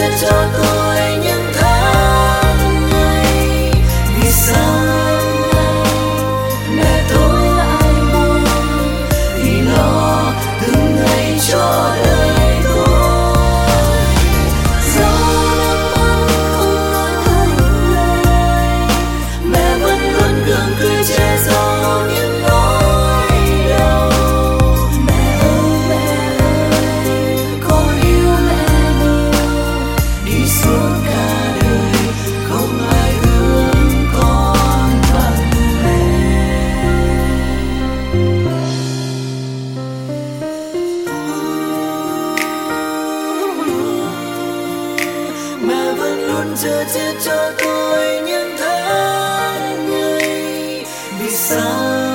chết cho tôi những tháng ngày. Vì sao mẹ tôi lại buồn, vì lo từng ngày cho đời tôi. Dẫu nước mắt không nói thành lời, mẹ vẫn luôn gượng cười che giấu những nỗi đau. Mẹ ơi, con yêu mẹ nhiều, đi suốt cả đời không ai thương con bằng mẹ. Mẹ vẫn luôn chờ chết cho tôi những tháng ngày. Vì sao